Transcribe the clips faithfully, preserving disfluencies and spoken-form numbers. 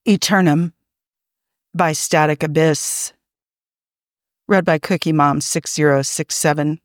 Eternum by Static Abyss. Read by Cookie Mom six zero six seven.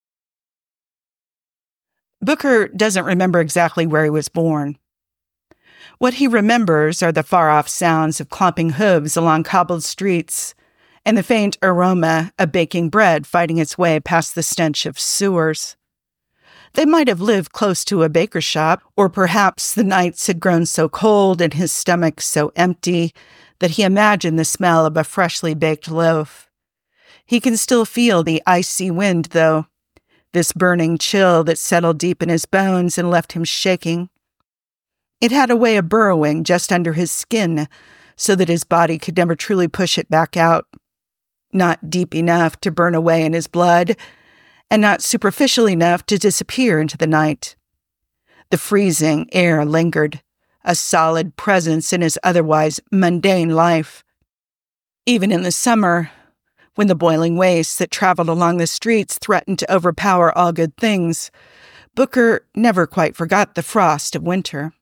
Booker doesn't remember exactly where he was born. What he remembers are the far-off sounds of clomping hooves along cobbled streets and the faint aroma of baking bread fighting its way past the stench of sewers. They might have lived close to a baker's shop, or perhaps the nights had grown so cold and his stomach so empty that he imagined the smell of a freshly baked loaf. He can still feel the icy wind, though, this burning chill that settled deep in his bones and left him shaking. It had a way of burrowing just under his skin so that his body could never truly push it back out. Not deep enough to burn away in his blood, and not superficial enough to disappear into the night. The freezing air lingered, a solid presence in his otherwise mundane life. Even in the summer, when the boiling wastes that traveled along the streets threatened to overpower all good things, Booker never quite forgot the frost of winter.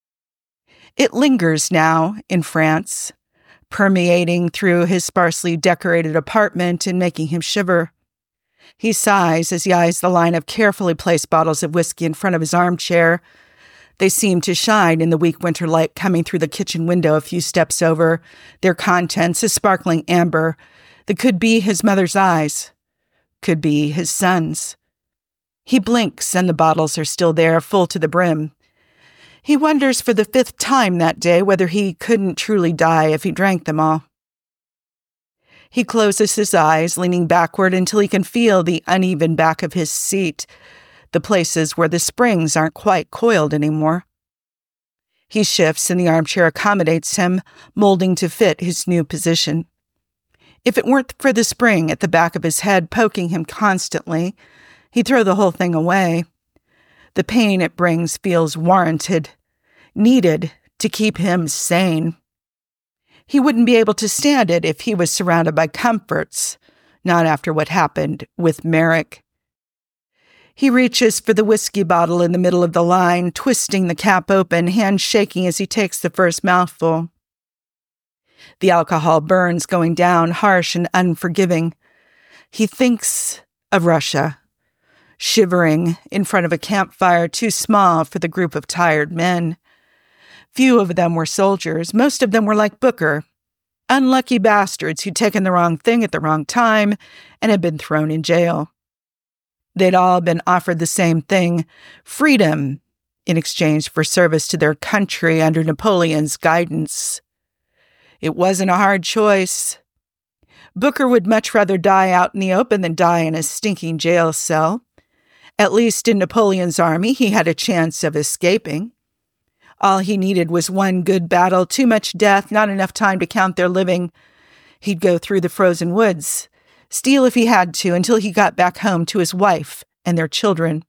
It lingers now in France, permeating through his sparsely decorated apartment and making him shiver. He sighs as he eyes the line of carefully placed bottles of whiskey in front of his armchair. They seem to shine in the weak winter light coming through the kitchen window a few steps over, their contents a sparkling amber that could be his mother's eyes, could be his son's. He blinks and the bottles are still there, full to the brim. He wonders for the fifth time that day whether he couldn't truly die if he drank them all. He closes his eyes, leaning backward until he can feel the uneven back of his seat, the places where the springs aren't quite coiled anymore. He shifts and the armchair accommodates him, molding to fit his new position. If it weren't for the spring at the back of his head poking him constantly, he'd throw the whole thing away. The pain it brings feels warranted, needed to keep him sane. He wouldn't be able to stand it if he was surrounded by comforts, not after what happened with Merrick. He reaches for the whiskey bottle in the middle of the line, twisting the cap open, hand shaking as he takes the first mouthful. The alcohol burns going down, harsh and unforgiving. He thinks of Russia, shivering in front of a campfire too small for the group of tired men. Few of them were soldiers. Most of them were like Booker, unlucky bastards who'd taken the wrong thing at the wrong time and had been thrown in jail. They'd all been offered the same thing, freedom, in exchange for service to their country under Napoleon's guidance. It wasn't a hard choice. Booker would much rather die out in the open than die in a stinking jail cell. At least in Napoleon's army, he had a chance of escaping. All he needed was one good battle, too much death, not enough time to count their living. He'd go through the frozen woods, steal if he had to, until he got back home to his wife and their children.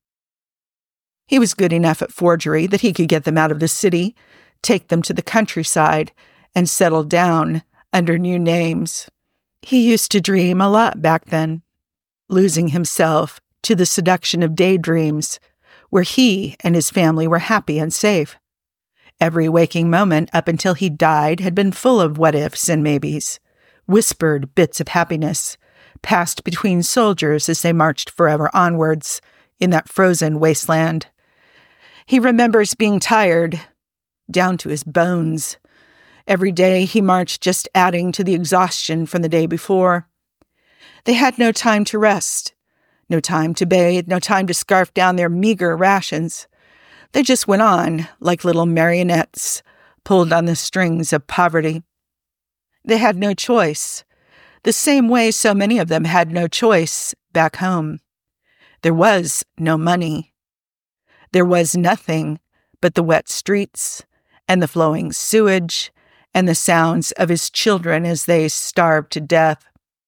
He was good enough at forgery that he could get them out of the city, take them to the countryside, and settle down under new names. He used to dream a lot back then, losing himself to the seduction of daydreams, where he and his family were happy and safe. Every waking moment up until he died had been full of what-ifs and maybes, whispered bits of happiness, passed between soldiers as they marched forever onwards in that frozen wasteland. He remembers being tired, down to his bones. Every day he marched just adding to the exhaustion from the day before. They had no time to rest, no time to bathe, no time to scarf down their meager rations. They just went on like little marionettes, pulled on the strings of poverty. They had no choice, the same way so many of them had no choice back home. There was no money. There was nothing but the wet streets and the flowing sewage and the sounds of his children as they starved to death.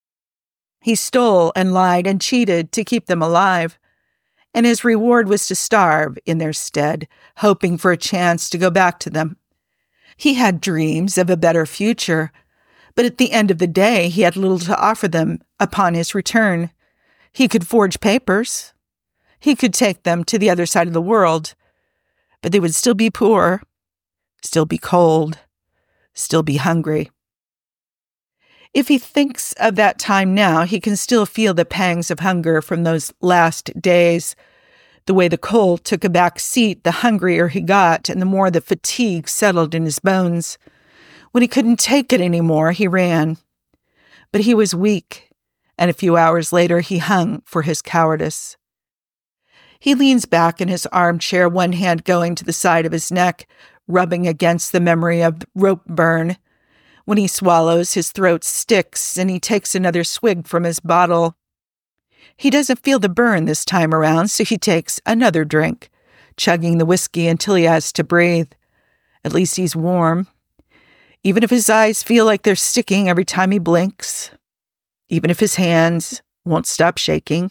He stole and lied and cheated to keep them alive, and his reward was to starve in their stead, hoping for a chance to go back to them. He had dreams of a better future, but at the end of the day, he had little to offer them upon his return. He could forge papers. He could take them to the other side of the world, but they would still be poor, still be cold, still be hungry. If he thinks of that time now, he can still feel the pangs of hunger from those last days. The way the cold took a back seat, the hungrier he got, and the more the fatigue settled in his bones. When he couldn't take it anymore, he ran. But he was weak, and a few hours later he hung for his cowardice. He leans back in his armchair, one hand going to the side of his neck, rubbing against the memory of rope burn. When he swallows, his throat sticks, and he takes another swig from his bottle. He doesn't feel the burn this time around, so he takes another drink, chugging the whiskey until he has to breathe. At least he's warm. Even if his eyes feel like they're sticking every time he blinks. Even if his hands won't stop shaking.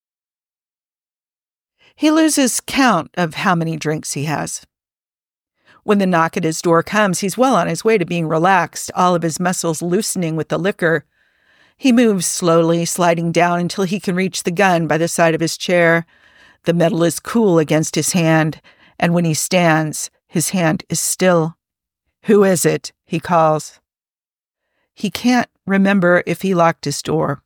He loses count of how many drinks he has. When the knock at his door comes, he's well on his way to being relaxed, all of his muscles loosening with the liquor. He moves slowly, sliding down until he can reach the gun by the side of his chair. The metal is cool against his hand, and when he stands, his hand is still. "Who is it?" he calls. He can't remember if he locked his door.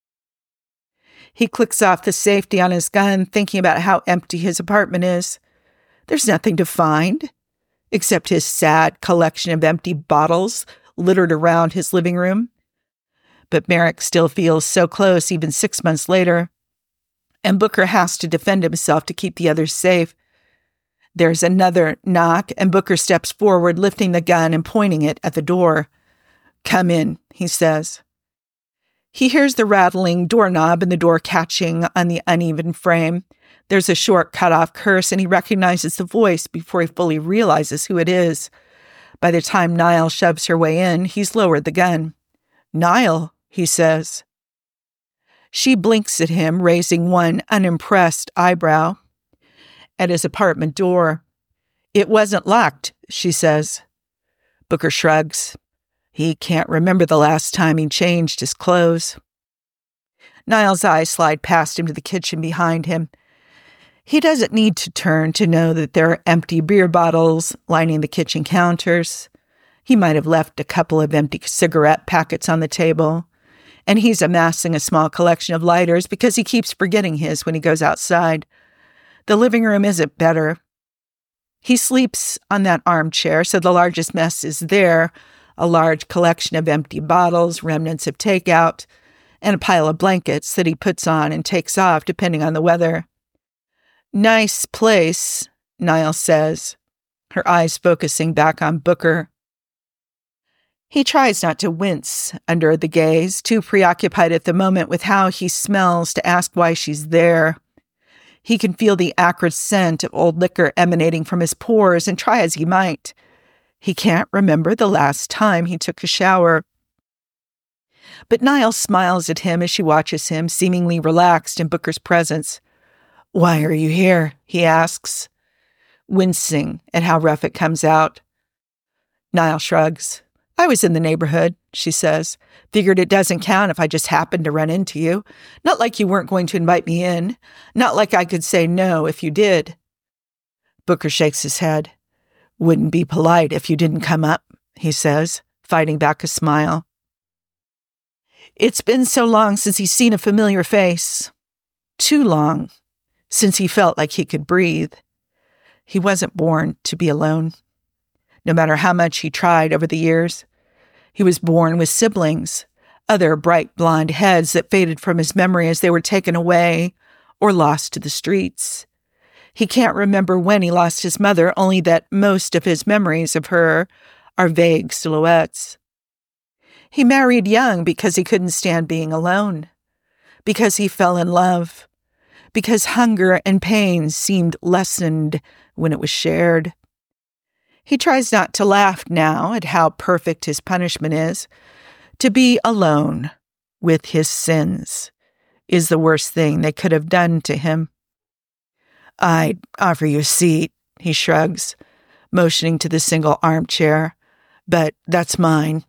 He clicks off the safety on his gun, thinking about how empty his apartment is. There's nothing to find, except his sad collection of empty bottles littered around his living room. But Merrick still feels so close even six months later, and Booker has to defend himself to keep the others safe. There's another knock, and Booker steps forward, lifting the gun and pointing it at the door. "Come in," he says. He hears the rattling doorknob and the door catching on the uneven frame. There's a short, cut-off curse, and he recognizes the voice before he fully realizes who it is. By the time Niall shoves her way in, he's lowered the gun. "Niall," he says. She blinks at him, raising one unimpressed eyebrow. At his apartment door, "It wasn't locked," she says. Booker shrugs. He can't remember the last time he changed his clothes. Niall's eyes slide past him to the kitchen behind him. He doesn't need to turn to know that there are empty beer bottles lining the kitchen counters. He might have left a couple of empty cigarette packets on the table. And he's amassing a small collection of lighters because he keeps forgetting his when he goes outside. The living room isn't better. He sleeps on that armchair, so the largest mess is there, a large collection of empty bottles, remnants of takeout, and a pile of blankets that he puts on and takes off depending on the weather. "Nice place," Niall says, her eyes focusing back on Booker. He tries not to wince under the gaze, too preoccupied at the moment with how he smells to ask why she's there. He can feel the acrid scent of old liquor emanating from his pores, and try as he might, he can't remember the last time he took a shower. But Niall smiles at him as she watches him, seemingly relaxed in Booker's presence. "Why are you here?" he asks, wincing at how rough it comes out. Niall shrugs. "I was in the neighborhood," she says. "Figured it doesn't count if I just happened to run into you. Not like you weren't going to invite me in. Not like I could say no if you did." Booker shakes his head. "Wouldn't be polite if you didn't come up," he says, fighting back a smile. It's been so long since he's seen a familiar face. Too long, since he felt like he could breathe. He wasn't born to be alone, no matter how much he tried over the years. He was born with siblings, other bright blonde heads that faded from his memory as they were taken away or lost to the streets. He can't remember when he lost his mother, only that most of his memories of her are vague silhouettes. He married young because he couldn't stand being alone, because he fell in love, because hunger and pain seemed lessened when it was shared. He tries not to laugh now at how perfect his punishment is. To be alone with his sins is the worst thing they could have done to him. "I'd offer you a seat," he shrugs, motioning to the single armchair, "but that's mine."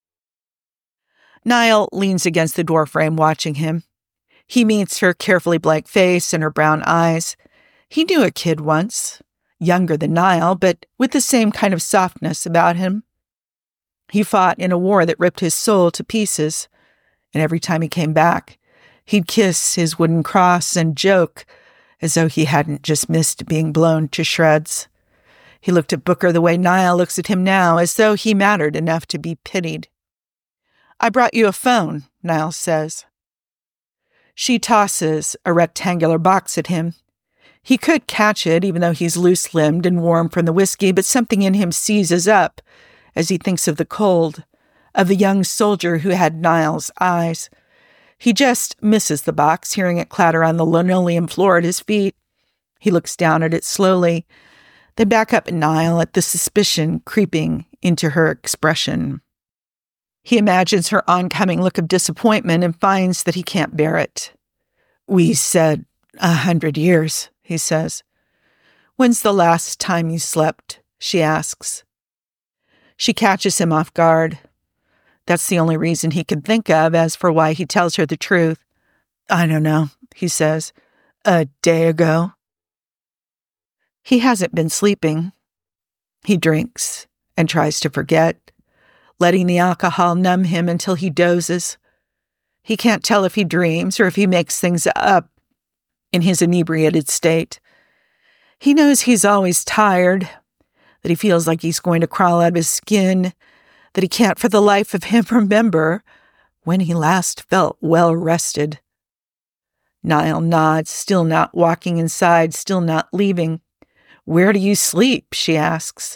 Niall leans against the doorframe watching him. He meets her carefully blank face and her brown eyes. He knew a kid once, younger than Niall, but with the same kind of softness about him. He fought in a war that ripped his soul to pieces, and every time he came back, he'd kiss his wooden cross and joke as though he hadn't just missed being blown to shreds. He looked at Booker the way Niall looks at him now, as though he mattered enough to be pitied. "I brought you a phone," Niall says. She tosses a rectangular box at him. He could catch it, even though he's loose-limbed and warm from the whiskey, but something in him seizes up as he thinks of the cold, of the young soldier who had Niall's eyes. He just misses the box, hearing it clatter on the linoleum floor at his feet. He looks down at it slowly, then back up at Niall at the suspicion creeping into her expression. He imagines her oncoming look of disappointment and finds that he can't bear it. "We said a hundred years," he says. "When's the last time you slept?" she asks. She catches him off guard. That's the only reason he can think of as for why he tells her the truth. "I don't know," he says. "A day ago." He hasn't been sleeping. He drinks and tries to forget, letting the alcohol numb him until he dozes. He can't tell if he dreams or if he makes things up in his inebriated state. He knows he's always tired, that he feels like he's going to crawl out of his skin, that he can't for the life of him remember when he last felt well rested. Niall nods, still not walking inside, still not leaving. "Where do you sleep?" she asks.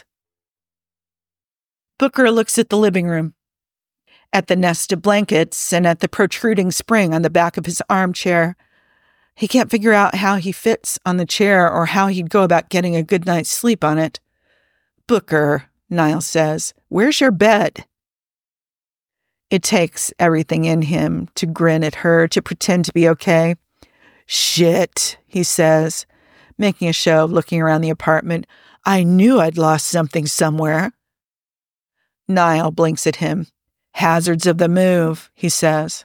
Booker looks at the living room, at the nest of blankets, and at the protruding spring on the back of his armchair. He can't figure out how he fits on the chair or how he'd go about getting a good night's sleep on it. "Booker," Niall says, "where's your bed?" It takes everything in him to grin at her, to pretend to be okay. "Shit," he says, making a show of looking around the apartment. "I knew I'd lost something somewhere." Niall blinks at him. "Hazards of the move," he says.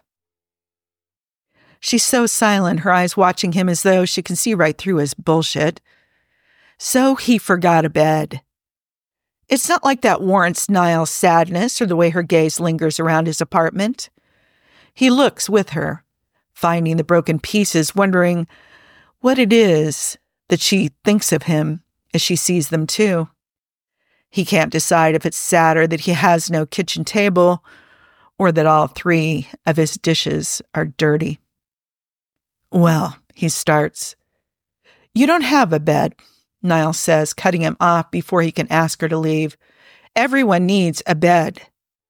She's so silent, her eyes watching him as though she can see right through his bullshit. So he forgot a bed. It's not like that warrants Niall's sadness or the way her gaze lingers around his apartment. He looks with her, finding the broken pieces, wondering what it is that she thinks of him as she sees them too. He can't decide if it's sadder that he has no kitchen table or that all three of his dishes are dirty. "Well," he starts. "You don't have a bed," Niall says, cutting him off before he can ask her to leave. "Everyone needs a bed."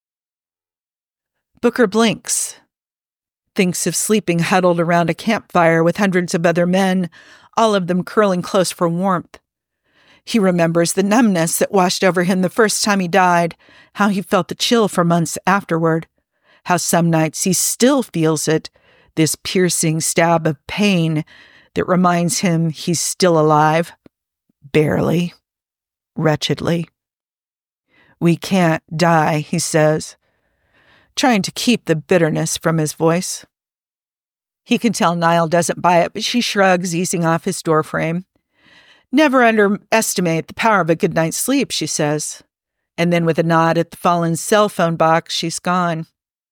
Booker blinks, thinks of sleeping huddled around a campfire with hundreds of other men, all of them curling close for warmth. He remembers the numbness that washed over him the first time he died, how he felt the chill for months afterward, how some nights he still feels it, this piercing stab of pain that reminds him he's still alive, barely, wretchedly. "We can't die," he says, trying to keep the bitterness from his voice. He can tell Niall doesn't buy it, but she shrugs, easing off his doorframe. "Never underestimate the power of a good night's sleep," she says. And then with a nod at the fallen cell phone box, she's gone.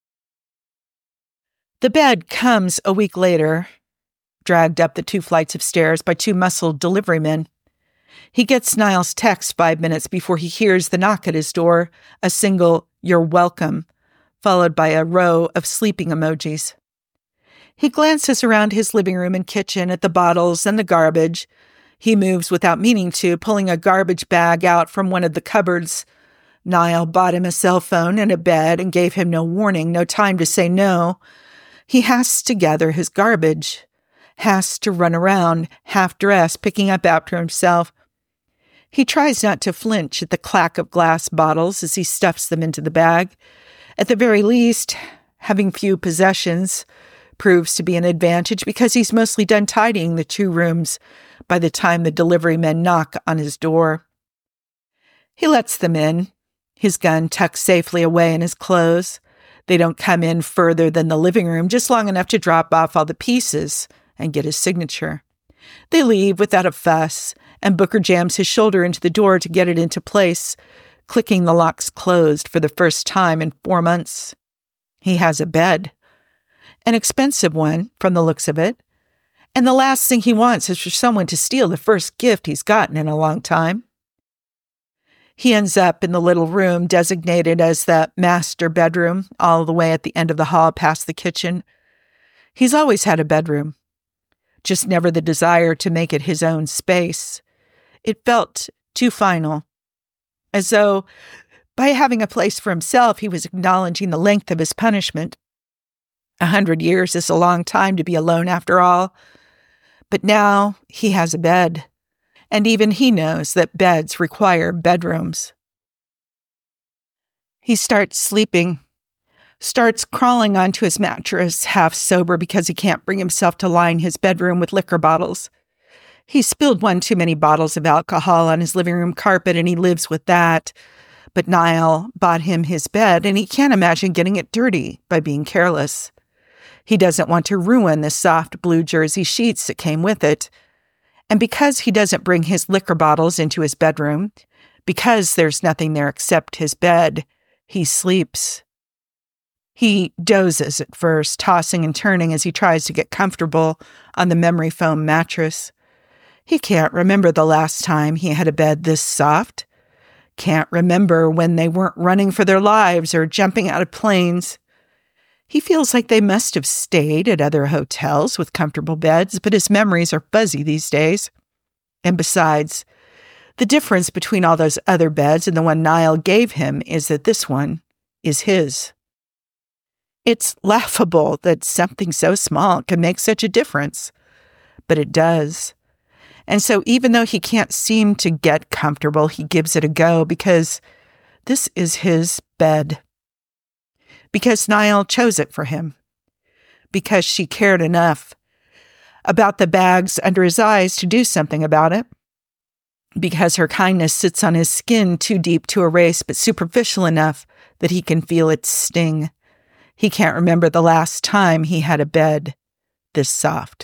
The bed comes a week later, dragged up the two flights of stairs by two muscled delivery men. He gets Niall's text five minutes before he hears the knock at his door, a single "You're welcome," followed by a row of sleeping emojis. He glances around his living room and kitchen at the bottles and the garbage. He moves without meaning to, pulling a garbage bag out from one of the cupboards. Niall bought him a cell phone and a bed and gave him no warning, no time to say no. He has to gather his garbage, has to run around, half-dressed, picking up after himself. He tries not to flinch at the clack of glass bottles as he stuffs them into the bag. At the very least, having few possessions proves to be an advantage because he's mostly done tidying the two rooms by the time the delivery men knock on his door. He lets them in, his gun tucked safely away in his clothes. They don't come in further than the living room, just long enough to drop off all the pieces and get his signature. They leave without a fuss, and Booker jams his shoulder into the door to get it into place, clicking the locks closed for the first time in four months. He has a bed, an expensive one from the looks of it, and the last thing he wants is for someone to steal the first gift he's gotten in a long time. He ends up in the little room designated as the master bedroom, all the way at the end of the hall past the kitchen. He's always had a bedroom, just never the desire to make it his own space. It felt too final, as though by having a place for himself, he was acknowledging the length of his punishment. A hundred years is a long time to be alone after all. But now he has a bed, and even he knows that beds require bedrooms. He starts sleeping, starts crawling onto his mattress, half sober because he can't bring himself to line his bedroom with liquor bottles. He spilled one too many bottles of alcohol on his living room carpet, and he lives with that. But Niall bought him his bed, and he can't imagine getting it dirty by being careless. He doesn't want to ruin the soft blue jersey sheets that came with it. And because he doesn't bring his liquor bottles into his bedroom, because there's nothing there except his bed, he sleeps. He dozes at first, tossing and turning as he tries to get comfortable on the memory foam mattress. He can't remember the last time he had a bed this soft. Can't remember when they weren't running for their lives or jumping out of planes. He feels like they must have stayed at other hotels with comfortable beds, but his memories are fuzzy these days. And besides, the difference between all those other beds and the one Niall gave him is that this one is his. It's laughable that something so small can make such a difference, but it does. And so even though he can't seem to get comfortable, he gives it a go because this is his bed. Because Niall chose it for him. Because she cared enough about the bags under his eyes to do something about it. Because her kindness sits on his skin too deep to erase, but superficial enough that he can feel its sting. He can't remember the last time he had a bed this soft.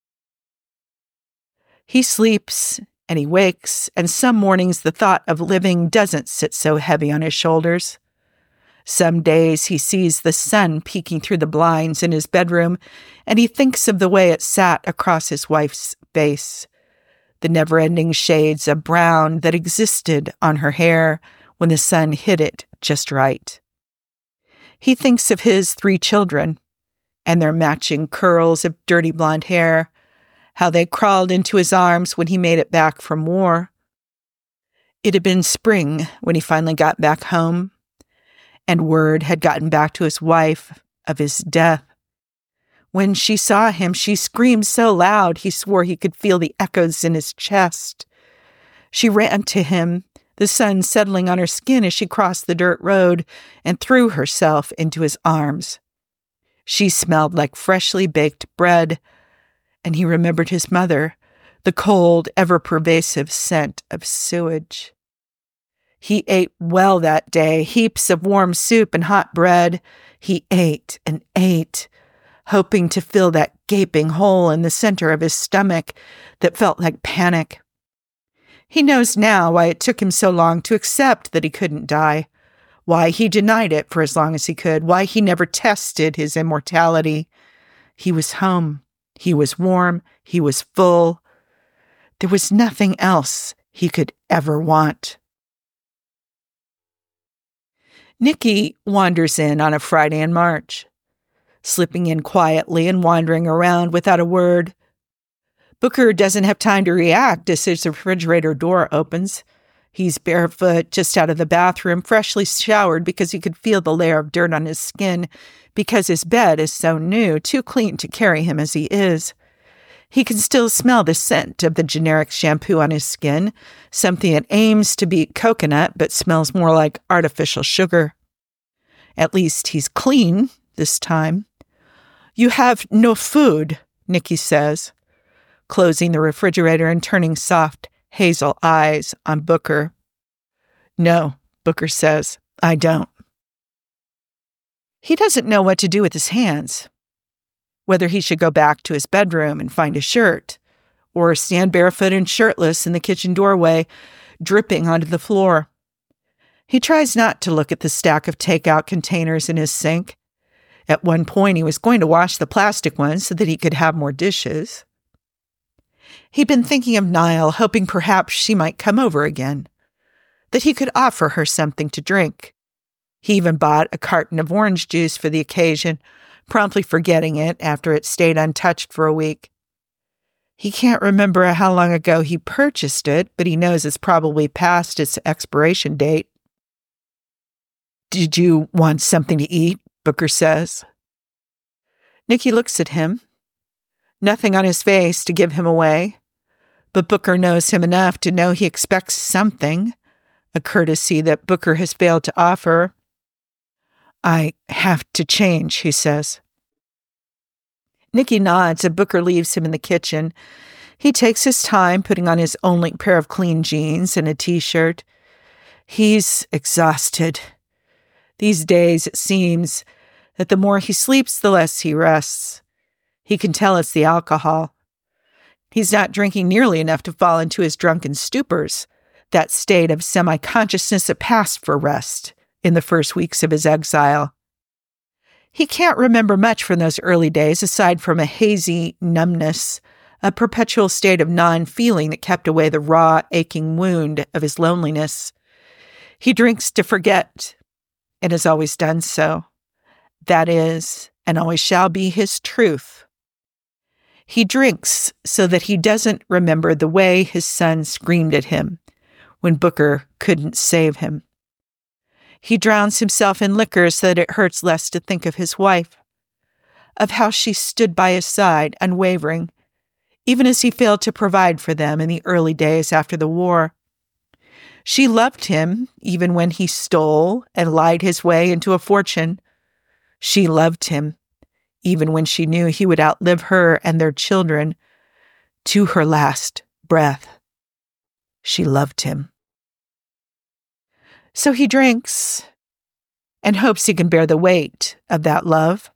He sleeps and he wakes, and some mornings the thought of living doesn't sit so heavy on his shoulders. Some days he sees the sun peeking through the blinds in his bedroom, and he thinks of the way it sat across his wife's face, the never-ending shades of brown that existed on her hair when the sun hit it just right. He thinks of his three children and their matching curls of dirty blonde hair, how they crawled into his arms when he made it back from war. It had been spring when he finally got back home, and word had gotten back to his wife of his death. When she saw him, she screamed so loud he swore he could feel the echoes in his chest. She ran to him, the sun settling on her skin as she crossed the dirt road, and threw herself into his arms. She smelled like freshly baked bread, and he remembered his mother, the cold, ever-pervasive scent of sewage. He ate well that day, heaps of warm soup and hot bread. He ate and ate, hoping to fill that gaping hole in the center of his stomach that felt like panic. He knows now why it took him so long to accept that he couldn't die, why he denied it for as long as he could, why he never tested his immortality. He was home. He was warm. He was full. There was nothing else he could ever want. Nicky wanders in on a Friday in March, slipping in quietly and wandering around without a word. Booker doesn't have time to react as his refrigerator door opens. He's barefoot, just out of the bathroom, freshly showered because he could feel the layer of dirt on his skin, because his bed is so new, too clean to carry him as he is. He can still smell the scent of the generic shampoo on his skin, something that aims to beat coconut but smells more like artificial sugar. At least he's clean this time. "You have no food," Nicky says, closing the refrigerator and turning soft hazel eyes on Booker. "No," Booker says, "I don't." He doesn't know what to do with his hands. Whether he should go back to his bedroom and find a shirt, or stand barefoot and shirtless in the kitchen doorway, dripping onto the floor. He tries not to look at the stack of takeout containers in his sink. At one point, he was going to wash the plastic ones so that he could have more dishes. He'd been thinking of Niall, hoping perhaps she might come over again, that he could offer her something to drink. He even bought a carton of orange juice for the occasion, promptly forgetting it after it stayed untouched for a week. He can't remember how long ago he purchased it, but he knows it's probably past its expiration date. "Did you want something to eat?" Booker says. Nicky looks at him. Nothing on his face to give him away, but Booker knows him enough to know he expects something, a courtesy that Booker has failed to offer. "I have to change," he says. Nicky nods and Booker leaves him in the kitchen. He takes his time putting on his only pair of clean jeans and a t-shirt. He's exhausted. These days, it seems that the more he sleeps, the less he rests. He can tell it's the alcohol. He's not drinking nearly enough to fall into his drunken stupors, that state of semi-consciousness that passed for rest in the first weeks of his exile. He can't remember much from those early days aside from a hazy numbness, a perpetual state of non-feeling that kept away the raw, aching wound of his loneliness. He drinks to forget, and has always done so. That is, and always shall be, his truth. He drinks so that he doesn't remember the way his son screamed at him when Booker couldn't save him. He drowns himself in liquor so that it hurts less to think of his wife, of how she stood by his side, unwavering, even as he failed to provide for them in the early days after the war. She loved him even when he stole and lied his way into a fortune. She loved him even when she knew he would outlive her and their children to her last breath. She loved him. So he drinks and hopes he can bear the weight of that love.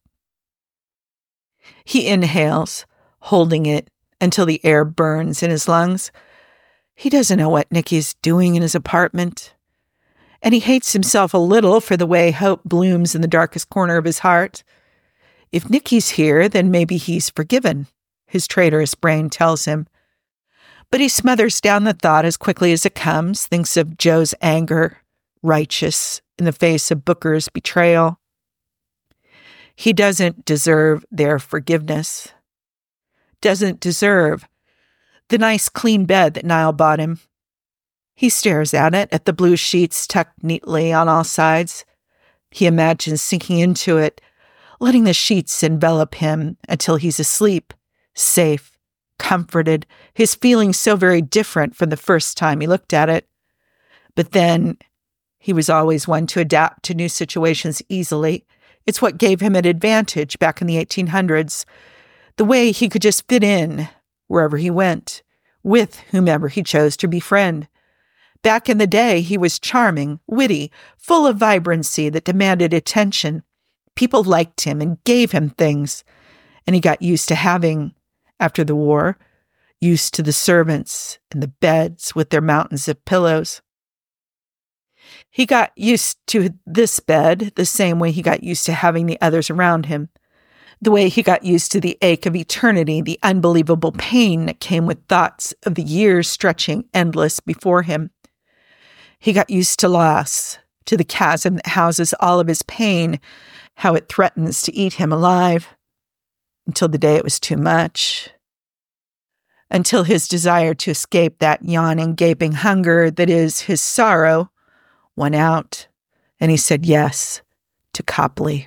He inhales, holding it until the air burns in his lungs. He doesn't know what Nicky's doing in his apartment, and he hates himself a little for the way hope blooms in the darkest corner of his heart. If Nicky's here, then maybe he's forgiven, his traitorous brain tells him. But he smothers down the thought as quickly as it comes, thinks of Joe's anger, righteous in the face of Booker's betrayal. He doesn't deserve their forgiveness, doesn't deserve the nice clean bed that Niall bought him. He stares at it, at the blue sheets tucked neatly on all sides. He imagines sinking into it, letting the sheets envelop him until he's asleep, safe, comforted, his feelings so very different from the first time he looked at it. But then, he was always one to adapt to new situations easily. It's what gave him an advantage back in the eighteen hundreds, the way he could just fit in wherever he went, with whomever he chose to befriend. Back in the day, he was charming, witty, full of vibrancy that demanded attention. People liked him and gave him things, and he got used to having, after the war, used to the servants and the beds with their mountains of pillows. He got used to this bed the same way he got used to having the others around him, the way he got used to the ache of eternity, the unbelievable pain that came with thoughts of the years stretching endless before him. He got used to loss, to the chasm that houses all of his pain, how it threatens to eat him alive, until the day it was too much, until his desire to escape that yawning, gaping hunger that is his sorrow won out, and he said yes to Copley.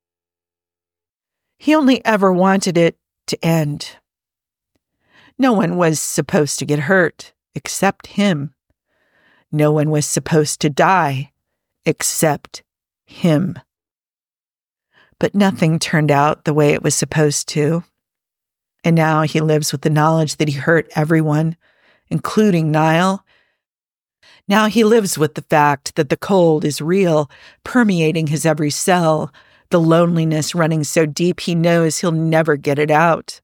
He only ever wanted it to end. No one was supposed to get hurt except him. No one was supposed to die except him. But nothing turned out the way it was supposed to. And now he lives with the knowledge that he hurt everyone, including Niall. Now he lives with the fact that the cold is real, permeating his every cell, the loneliness running so deep he knows he'll never get it out.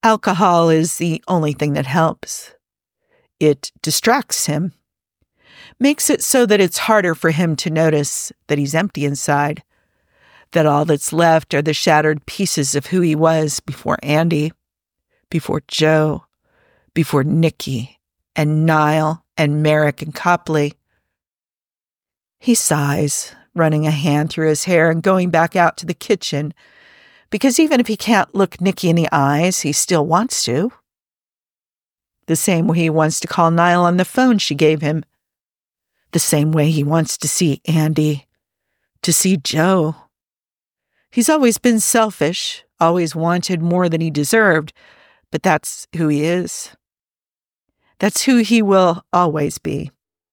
Alcohol is the only thing that helps. It distracts him. makes it so that it's harder for him to notice that he's empty inside, that all that's left are the shattered pieces of who he was before Andy, before Joe, before Nikki and Niall and Merrick and Copley. He sighs, running a hand through his hair and going back out to the kitchen, because even if he can't look Nikki in the eyes, he still wants to. The same way he wants to call Niall on the phone she gave him. The same way he wants to see Andy, to see Joe. He's always been selfish, always wanted more than he deserved, but that's who he is. That's who he will always be.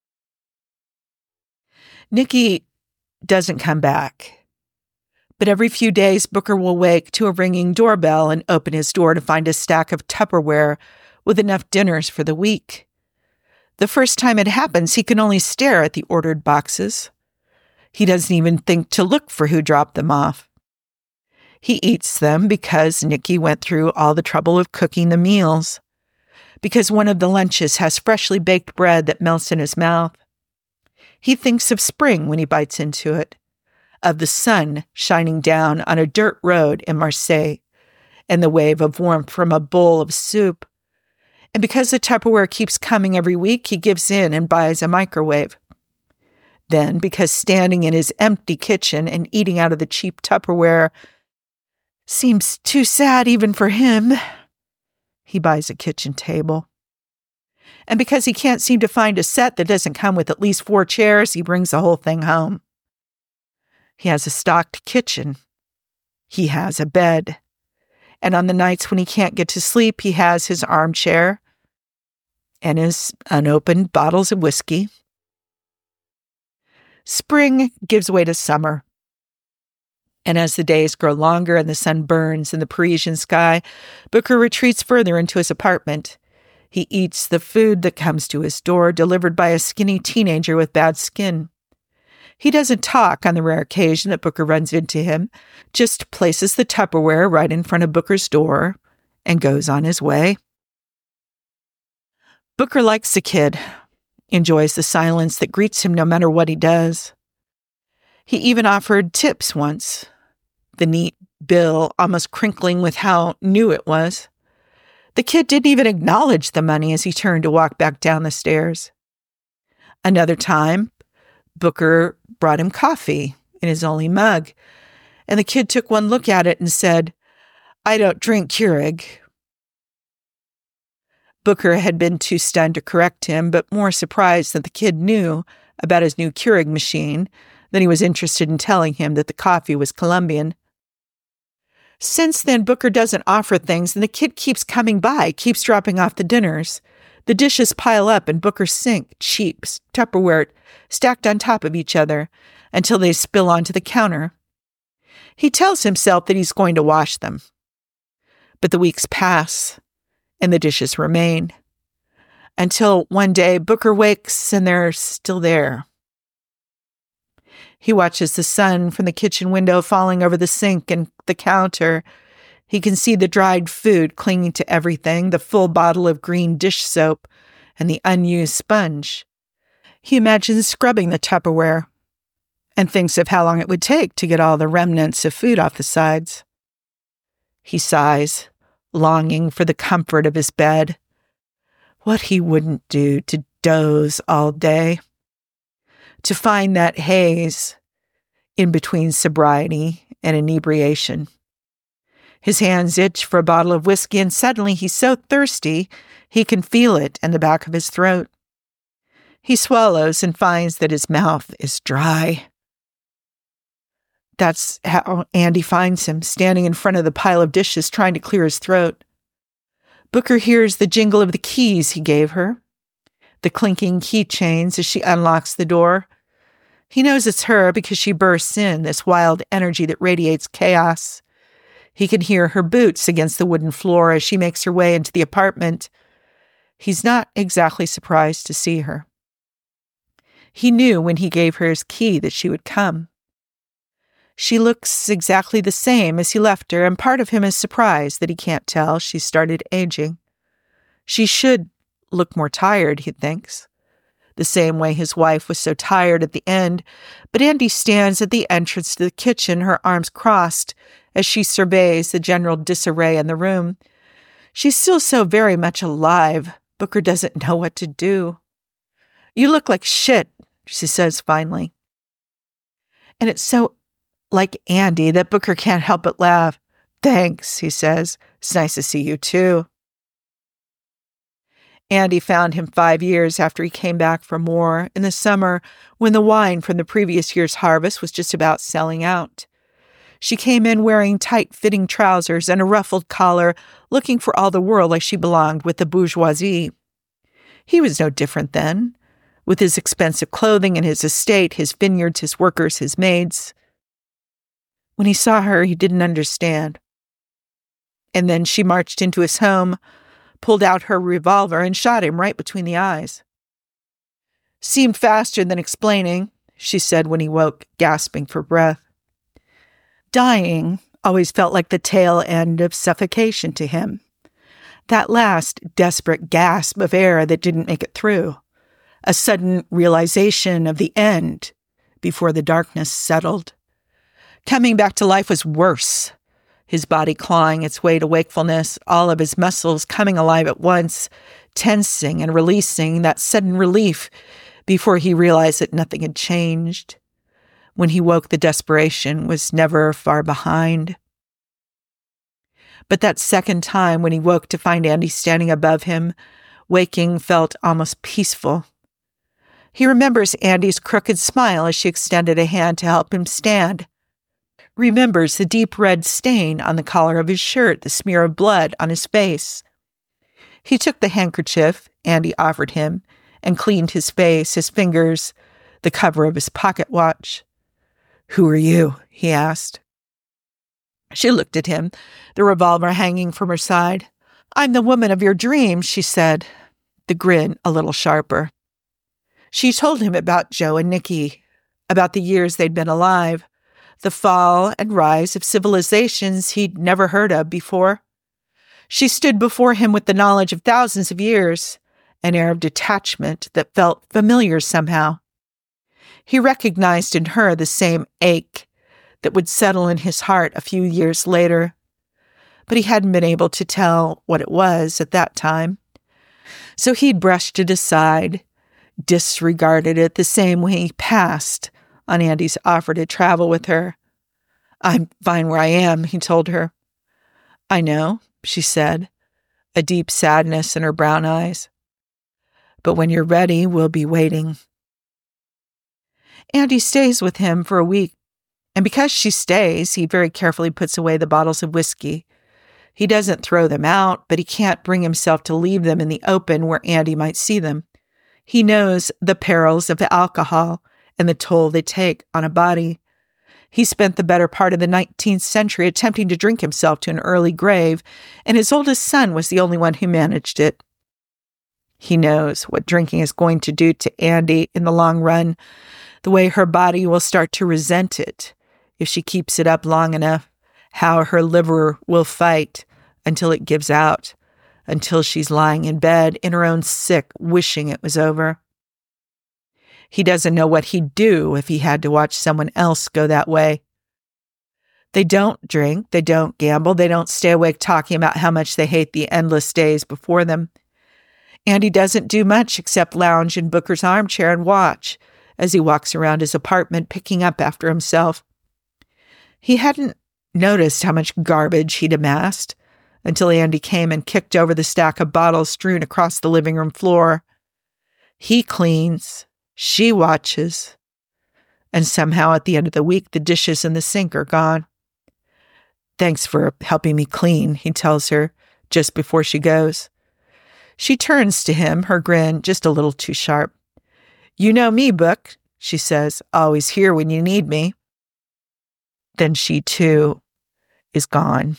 Nikki doesn't come back. But every few days, Booker will wake to a ringing doorbell and open his door to find a stack of Tupperware with enough dinners for the week. The first time it happens, he can only stare at the ordered boxes. He doesn't even think to look for who dropped them off. He eats them because Nikki went through all the trouble of cooking the meals, because one of the lunches has freshly baked bread that melts in his mouth. He thinks of spring when he bites into it, of the sun shining down on a dirt road in Marseille, and the wave of warmth from a bowl of soup. And because the Tupperware keeps coming every week, he gives in and buys a microwave. Then, because standing in his empty kitchen and eating out of the cheap Tupperware seems too sad even for him, he buys a kitchen table. And because he can't seem to find a set that doesn't come with at least four chairs, he brings the whole thing home. He has a stocked kitchen. He has a bed. And on the nights when he can't get to sleep, he has his armchair and his unopened bottles of whiskey. Spring gives way to summer. And as the days grow longer and the sun burns in the Parisian sky, Booker retreats further into his apartment. He eats the food that comes to his door, delivered by a skinny teenager with bad skin. He doesn't talk on the rare occasion that Booker runs into him, just places the Tupperware right in front of Booker's door and goes on his way. Booker likes the kid, enjoys the silence that greets him no matter what he does. He even offered tips once, the neat bill almost crinkling with how new it was. The kid didn't even acknowledge the money as he turned to walk back down the stairs. Another time, Booker brought him coffee in his only mug, and the kid took one look at it and said, "I don't drink Keurig." Booker had been too stunned to correct him, but more surprised that the kid knew about his new Keurig machine than he was interested in telling him that the coffee was Colombian. Since then, Booker doesn't offer things, and the kid keeps coming by, keeps dropping off the dinners. The dishes pile up in Booker's sink, cheap Tupperware stacked on top of each other, until they spill onto the counter. He tells himself that he's going to wash them. But the weeks pass, and the dishes remain, until one day Booker wakes and they're still there. He watches the sun from the kitchen window falling over the sink and the counter. He can see the dried food clinging to everything, the full bottle of green dish soap, and the unused sponge. He imagines scrubbing the Tupperware and thinks of how long it would take to get all the remnants of food off the sides. He sighs, longing for the comfort of his bed. What he wouldn't do to doze all day. To find that haze in between sobriety and inebriation. His hands itch for a bottle of whiskey, and suddenly he's so thirsty he can feel it in the back of his throat. He swallows and finds that his mouth is dry. That's how Andy finds him, standing in front of the pile of dishes trying to clear his throat. Booker hears the jingle of the keys he gave her, the clinking keychains as she unlocks the door. He knows it's her because she bursts in, this wild energy that radiates chaos. He can hear her boots against the wooden floor as she makes her way into the apartment. He's not exactly surprised to see her. He knew when he gave her his key that she would come. She looks exactly the same as he left her, and part of him is surprised that he can't tell she started aging. She should look more tired, he thinks. the same way his wife was so tired at the end, but Andy stands at the entrance to the kitchen, her arms crossed, as she surveys the general disarray in the room. She's still so very much alive. Booker doesn't know what to do. "You look like shit," she says finally. And it's so like Andy that Booker can't help but laugh. "Thanks," he says. "It's nice to see you too." Andy found him five years after he came back from war, in the summer when the wine from the previous year's harvest was just about selling out. She came in wearing tight-fitting trousers and a ruffled collar, looking for all the world like she belonged with the bourgeoisie. He was no different then, with his expensive clothing and his estate, his vineyards, his workers, his maids. When he saw her, he didn't understand. And then she marched into his home, pulled out her revolver, and shot him right between the eyes. "Seemed faster than explaining," she said when he woke, gasping for breath. Dying always felt like the tail end of suffocation to him. That last desperate gasp of air that didn't make it through. A sudden realization of the end before the darkness settled. Coming back to life was worse. His body clawing its way to wakefulness, all of his muscles coming alive at once, tensing and releasing, that sudden relief before he realized that nothing had changed. When he woke, the desperation was never far behind. But that second time when he woke to find Andy standing above him, waking felt almost peaceful. He remembers Andy's crooked smile as she extended a hand to help him stand. Remembers the deep red stain on the collar of his shirt, the smear of blood on his face. He took the handkerchief Andy offered him and cleaned his face, his fingers, the cover of his pocket watch. "Who are you?" he asked. She looked at him, the revolver hanging from her side. "I'm the woman of your dreams," she said, the grin a little sharper. She told him about Joe and Nikki, about the years they'd been alive, the fall and rise of civilizations he'd never heard of before. She stood before him with the knowledge of thousands of years, an air of detachment that felt familiar somehow. He recognized in her the same ache that would settle in his heart a few years later, but he hadn't been able to tell what it was at that time. So he'd brushed it aside, disregarded it the same way he passed on Andy's offer to travel with her. "I'm fine where I am," he told her. "I know," she said, a deep sadness in her brown eyes. "But when you're ready, we'll be waiting." Andy stays with him for a week, and because she stays, he very carefully puts away the bottles of whiskey. He doesn't throw them out, but he can't bring himself to leave them in the open where Andy might see them. He knows the perils of alcohol and the toll they take on a body. He spent the better part of the nineteenth century attempting to drink himself to an early grave, and his oldest son was the only one who managed it. He knows what drinking is going to do to Andy in the long run, the way her body will start to resent it if she keeps it up long enough, how her liver will fight until it gives out, until she's lying in bed in her own sick, wishing it was over. He doesn't know what he'd do if he had to watch someone else go that way. They don't drink, they don't gamble, they don't stay awake talking about how much they hate the endless days before them. Andy doesn't do much except lounge in Booker's armchair and watch as he walks around his apartment picking up after himself. He hadn't noticed how much garbage he'd amassed until Andy came and kicked over the stack of bottles strewn across the living room floor. He cleans, she watches, and somehow at the end of the week, the dishes in the sink are gone. "Thanks for helping me clean," he tells her just before she goes. She turns to him, her grin just a little too sharp. "You know me, Book," she says, "always here when you need me." Then she, too, is gone.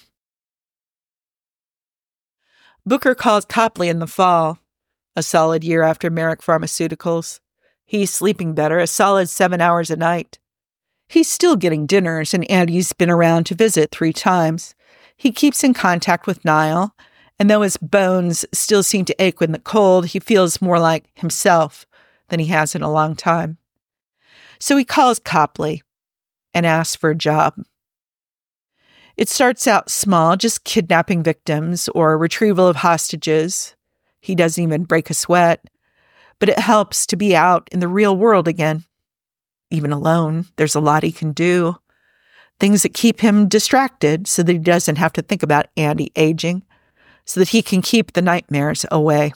Booker calls Copley in the fall, a solid year after Merrick Pharmaceuticals. He's sleeping better, a solid seven hours a night. He's still getting dinners, and Andy's been around to visit three times. He keeps in contact with Niall, and though his bones still seem to ache with the cold, he feels more like himself, than he has in a long time. So he calls Copley and asks for a job. It starts out small, just kidnapping victims or retrieval of hostages. He doesn't even break a sweat, but it helps to be out in the real world again. Even alone, there's a lot he can do. Things that keep him distracted so that he doesn't have to think about Andy aging, so that he can keep the nightmares away.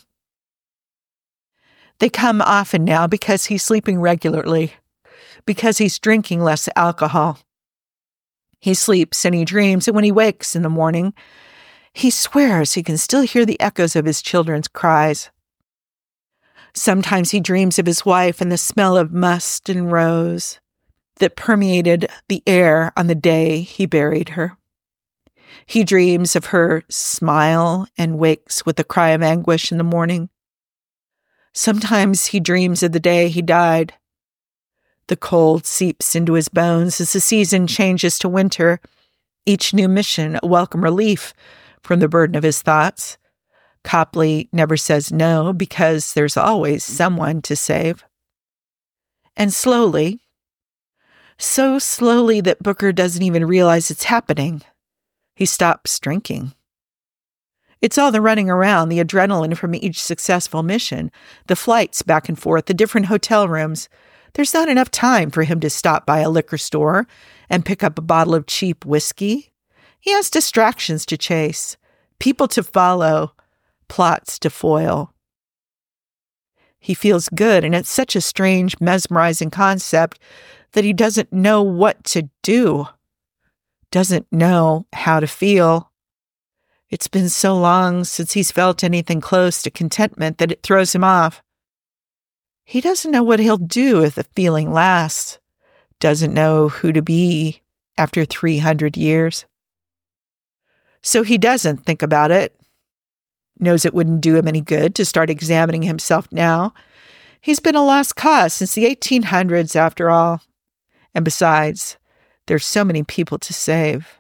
They come often now because he's sleeping regularly, because he's drinking less alcohol. He sleeps and he dreams, and when he wakes in the morning, he swears he can still hear the echoes of his children's cries. Sometimes he dreams of his wife and the smell of must and rose that permeated the air on the day he buried her. He dreams of her smile and wakes with a cry of anguish in the morning. Sometimes he dreams of the day he died. The cold seeps into his bones as the season changes to winter, each new mission a welcome relief from the burden of his thoughts. Copley never says no because there's always someone to save. And slowly, so slowly that Booker doesn't even realize it's happening, he stops drinking. It's all the running around, the adrenaline from each successful mission, the flights back and forth, the different hotel rooms. There's not enough time for him to stop by a liquor store and pick up a bottle of cheap whiskey. He has distractions to chase, people to follow, plots to foil. He feels good, and it's such a strange, mesmerizing concept that he doesn't know what to do, doesn't know how to feel. It's been so long since he's felt anything close to contentment that it throws him off. He doesn't know what he'll do if the feeling lasts, doesn't know who to be after three hundred years. So he doesn't think about it, knows it wouldn't do him any good to start examining himself now. He's been a lost cause since the eighteen hundreds, after all. And besides, there's so many people to save.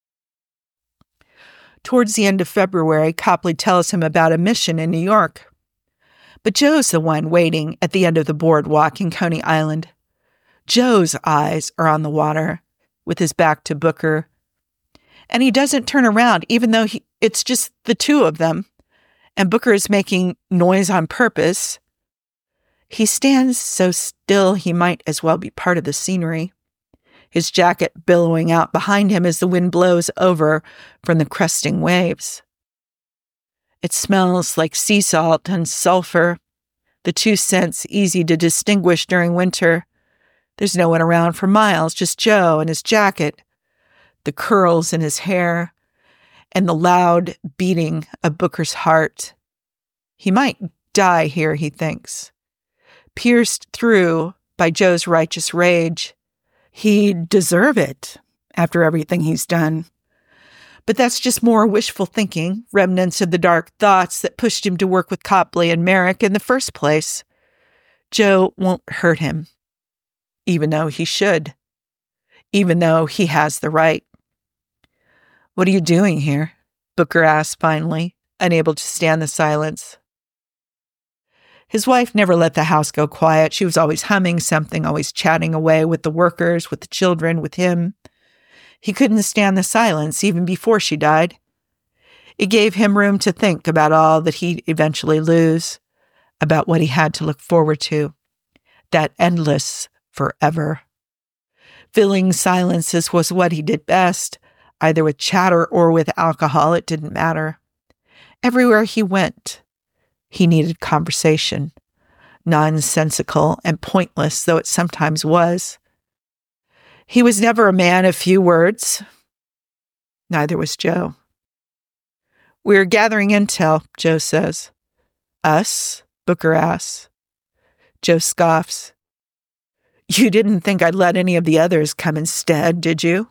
Towards the end of February, Copley tells him about a mission in New York. But Joe's the one waiting at the end of the boardwalk in Coney Island. Joe's eyes are on the water, with his back to Booker. And he doesn't turn around, even though he, it's just the two of them. And Booker is making noise on purpose. He stands so still he might as well be part of the scenery, his jacket billowing out behind him as the wind blows over from the cresting waves. It smells like sea salt and sulfur, the two scents easy to distinguish during winter. There's no one around for miles, just Joe and his jacket, the curls in his hair, and the loud beating of Booker's heart. He might die here, he thinks, pierced through by Joe's righteous rage. He'd deserve it after everything he's done. But that's just more wishful thinking, remnants of the dark thoughts that pushed him to work with Copley and Merrick in the first place. Joe won't hurt him, even though he should, even though he has the right. "What are you doing here?" Booker asked finally, unable to stand the silence. His wife never let the house go quiet. She was always humming something, always chatting away with the workers, with the children, with him. He couldn't stand the silence even before she died. It gave him room to think about all that he'd eventually lose, about what he had to look forward to, that endless forever. Filling silences was what he did best, either with chatter or with alcohol. It didn't matter. Everywhere he went, he needed conversation, nonsensical and pointless though it sometimes was. He was never a man of few words. Neither was Joe. "We're gathering intel," Joe says. "Us?" Booker asks. Joe scoffs. "You didn't think I'd let any of the others come instead, did you?"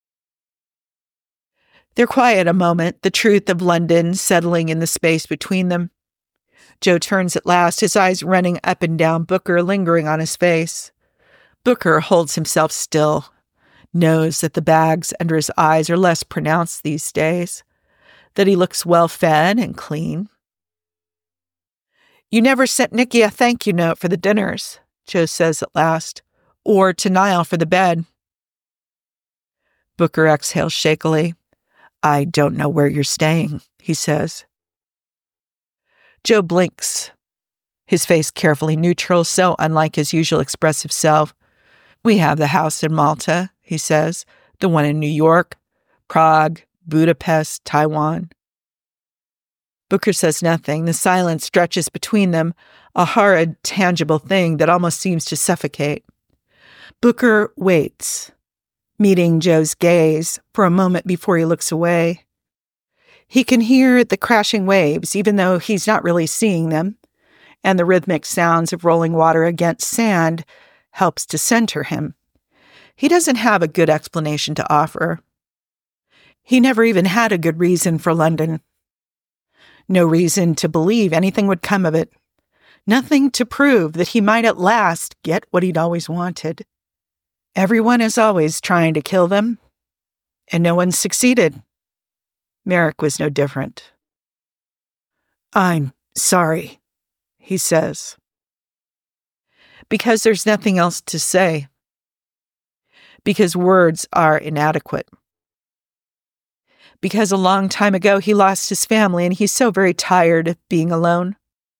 They're quiet a moment, the truth of London settling in the space between them. Joe turns at last, his eyes running up and down Booker, lingering on his face. Booker holds himself still, knows that the bags under his eyes are less pronounced these days, that he looks well-fed and clean. You never sent Nikki a thank you note for the dinners, Joe says at last, or to Niall for the bed. Booker exhales shakily. I don't know where you're staying, he says. Joe blinks, his face carefully neutral, so unlike his usual expressive self. We have the house in Malta, he says, the one in New York, Prague, Budapest, Taiwan. Booker says nothing. The silence stretches between them, a horrid, tangible thing that almost seems to suffocate. Booker waits, meeting Joe's gaze for a moment before he looks away. He can hear the crashing waves, even though he's not really seeing them, and the rhythmic sounds of rolling water against sand helps to center him. He doesn't have a good explanation to offer. He never even had a good reason for London. No reason to believe anything would come of it. Nothing to prove that he might at last get what he'd always wanted. Everyone is always trying to kill them, and no one succeeded. Merrick was no different. I'm sorry, he says. Because there's nothing else to say. Because words are inadequate. Because a long time ago he lost his family and he's so very tired of being alone.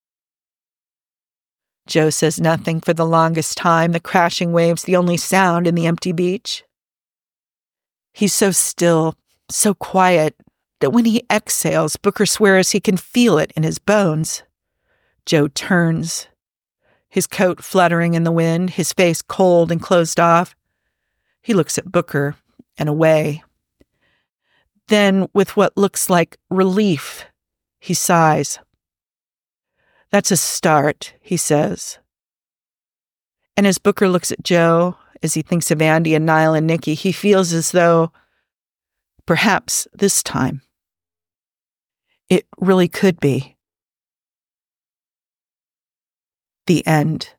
Joe says nothing for the longest time, the crashing waves the only sound in the empty beach. He's so still, so quiet, that when he exhales, Booker swears he can feel it in his bones. Joe turns, his coat fluttering in the wind, his face cold and closed off. He looks at Booker and away. Then, with what looks like relief, he sighs. That's a start, he says. And as Booker looks at Joe, as he thinks of Andy and Niall and Nikki, he feels as though, perhaps this time, it really could be. The end.